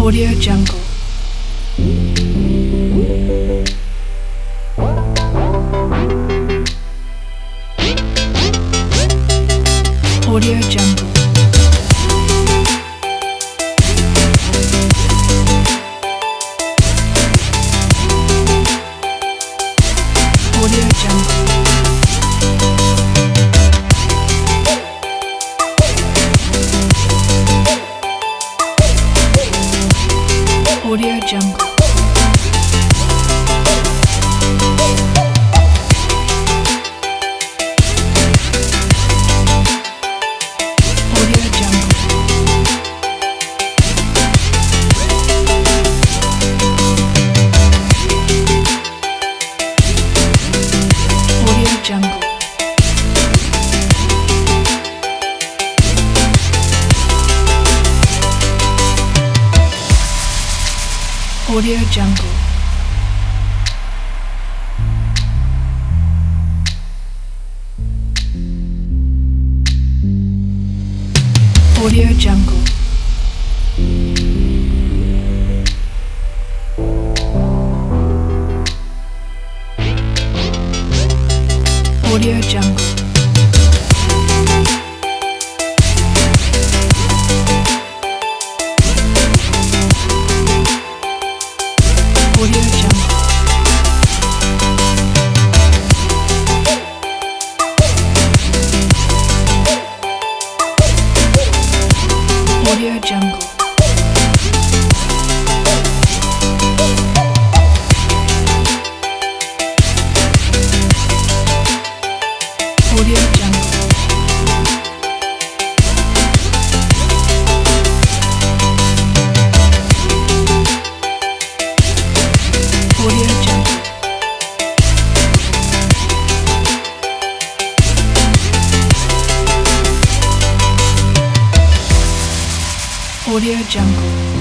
Audio Jungle. Audio Jungle. Audio Jungle. Audio Jungle. Audio Jungle. Audio Jungle. Audio Jungle. Audio Jungle. Audio Jungle. Audio Jungle. Audio Jungle. Audio Jungle. Audio Jungle. Audio Jungle.